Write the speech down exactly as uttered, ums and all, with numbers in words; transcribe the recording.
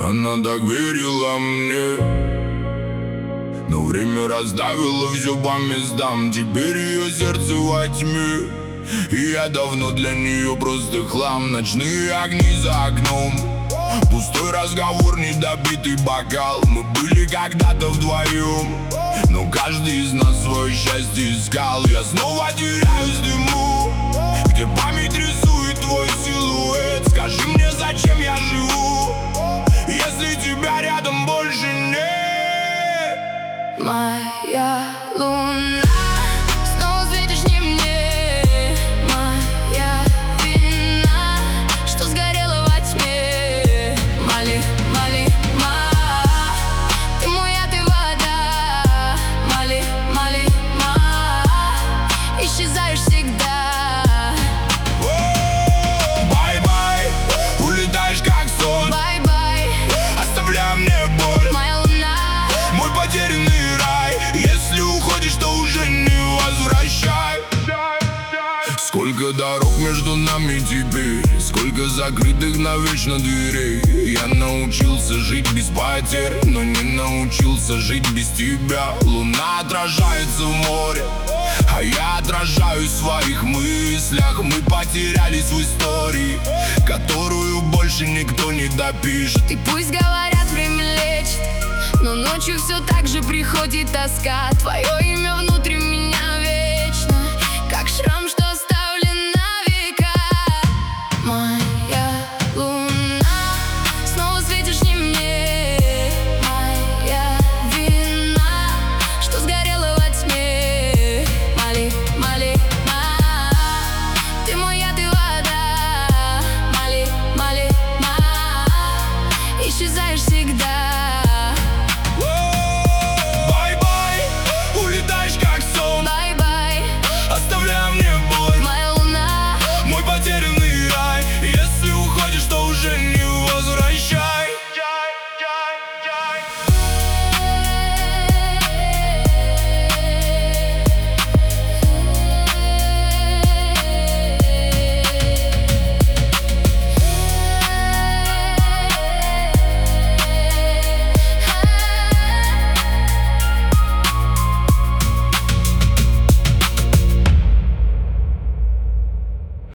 Она так верила мне, но время расставило все по местам. Теперь ее сердце во тьме, и я давно для нее просто хлам. Ночные огни за окном, пустой разговор, недопитый бокал. Мы были когда-то вдвоем, но каждый из нас свое счастье искал. Я снова теряюсь в дыму, где память рисует твой силуэт. Скажи мне, зачем я живу, если тебя рядом больше нет? Моя луна, снова светишь не мне. Моя вина, что сгорела во тьме. Мали, Мали, ма, ты мой яд и вода. Мали, Мали, ма, исчезаешь всегда. Бай-бай, улетаешь как сон. Бай-бай, оставляя мне боль. моя луна, мой потерянный рай. Если уходишь, то уже не возвращай. Сколько дорог между нами теперь, сколько закрытых навечно дверей. Я научился жить без потерь, но не научился жить без тебя. Луна отражается в море, а я отражаюсь в своих мыслях. Мы потерялись в истории, которую больше никто не допишет. и пусть говорят, время лечит, но ночью все так же приходит тоска. Твое имя внутри